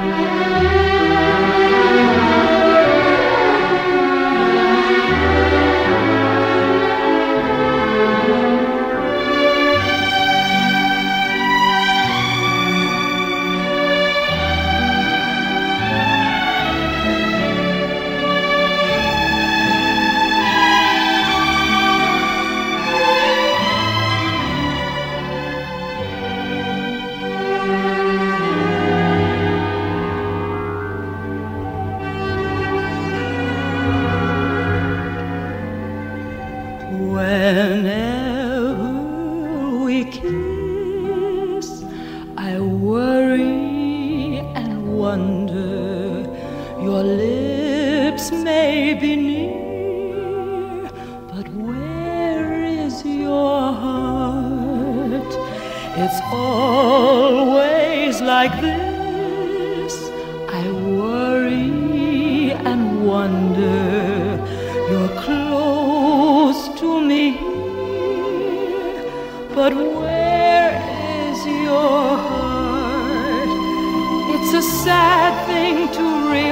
Whenever we kiss, I worry and wonder. Your lips may be near, but where is your heart? It's always like this. I worry and wonder. You're close to me here, but where is your heart? It's a sad thing to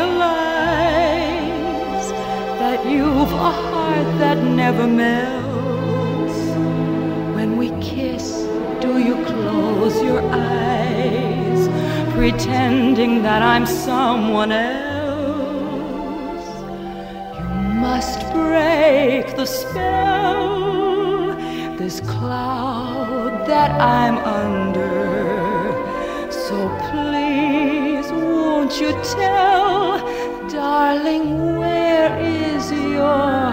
realize that you've a heart that never melts. When we kiss, do you close your eyes, pretending that I'm someone else? Must break the spell, this cloud that I'm under. So please, won't you tell, darling, where is your